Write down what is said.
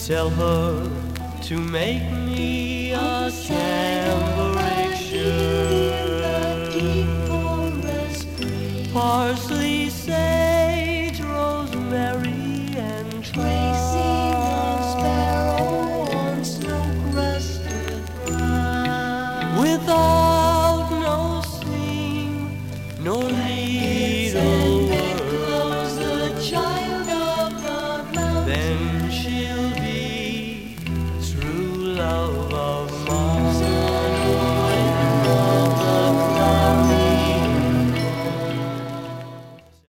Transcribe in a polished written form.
Tell her to make me a cambric shirt. Parsley, sage, rosemary, and Tracing of sparrow on snow-crested brow. without no seam nor leaf.